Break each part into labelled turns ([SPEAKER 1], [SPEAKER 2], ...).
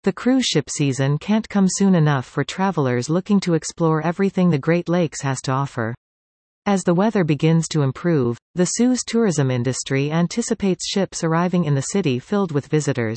[SPEAKER 1] The cruise ship season can't come soon enough for travelers looking to explore everything the Great Lakes has to offer. As the weather begins to improve, the Sue's tourism industry anticipates ships arriving in the city filled with visitors.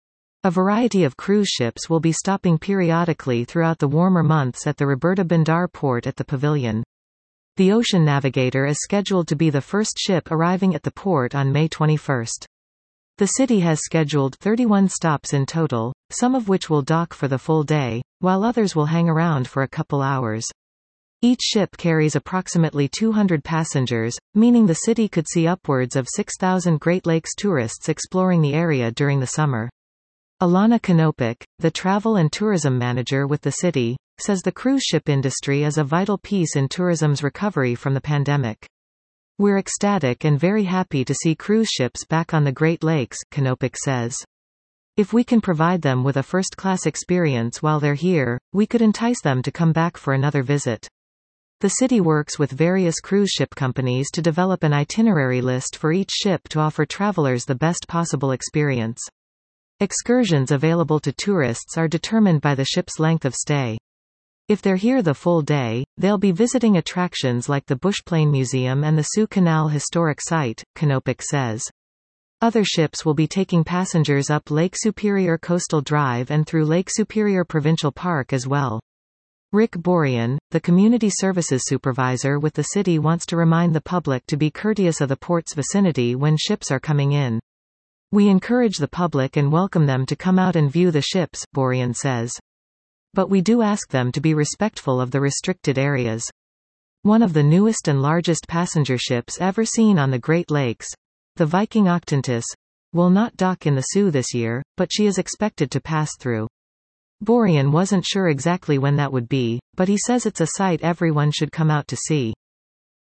[SPEAKER 1] A variety of cruise ships will be stopping periodically throughout the warmer months at the Roberta Bandar port at the pavilion. The Ocean Navigator is scheduled to be the first ship arriving at the port on May 21. The city has scheduled 31 stops in total, some of which will dock for the full day, while others will hang around for a couple hours. Each ship carries approximately 200 passengers, meaning the city could see upwards of 6,000 Great Lakes tourists exploring the area during the summer. Alana Konopik, the travel and tourism manager with the city, says the cruise ship industry is a vital piece in tourism's recovery from the pandemic. "We're ecstatic and very happy to see cruise ships back on the Great Lakes," Konopik says. "If we can provide them with a first-class experience while they're here, we could entice them to come back for another visit." The city works with various cruise ship companies to develop an itinerary list for each ship to offer travelers the best possible experience. Excursions available to tourists are determined by the ship's length of stay. If they're here the full day, they'll be visiting attractions like the Bushplane Museum and the Soo Canal Historic Site, Konopik says. Other ships will be taking passengers up Lake Superior Coastal Drive and through Lake Superior Provincial Park as well. Rick Borean, the community services supervisor with the city, wants to remind the public to be courteous of the port's vicinity when ships are coming in. "We encourage the public and welcome them to come out and view the ships," Borean says. "But we do ask them to be respectful of the restricted areas." One of the newest and largest passenger ships ever seen on the Great Lakes, the Viking Octantis, will not dock in the Soo this year, but she is expected to pass through. Borean wasn't sure exactly when that would be, but he says it's a sight everyone should come out to see.